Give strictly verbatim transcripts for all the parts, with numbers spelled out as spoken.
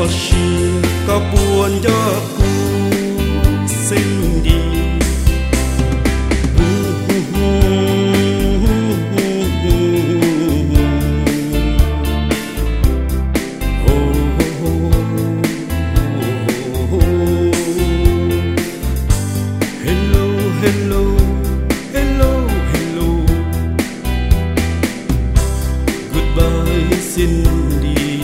chia có buồn cho cô xin đi. Hello, hello, hello. Goodbye, Cindy.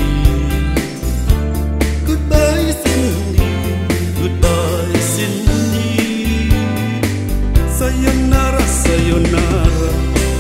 Goodbye, Cindy. Goodbye, Cindy. Sayonara, sayonara.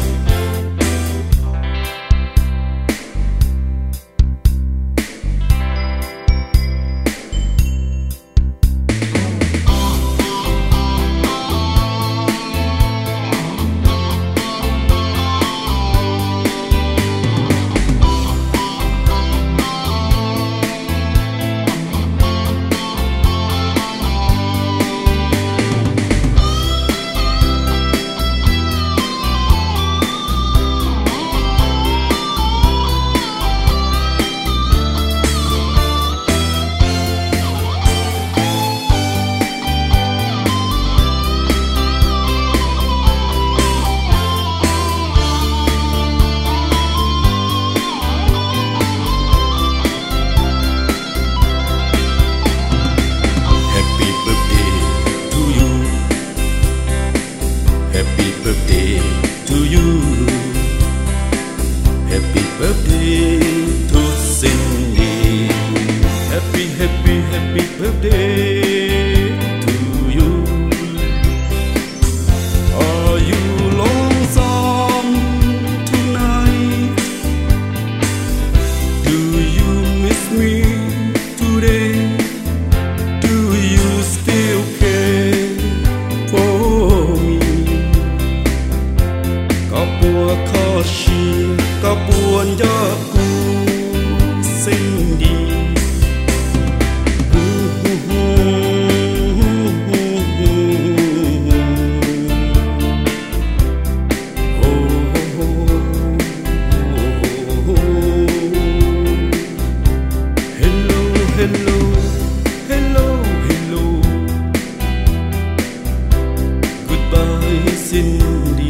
Happy birthday to you. Happy birthday to Cindy. Happy, happy, happy birthday to you. Are you lonesome tonight? Do you miss me today? Do you still care for me? Có buồn khó chia, có buồn cho cô xin đi. Hello, hello, hello, hello. Goodbye, Cindy.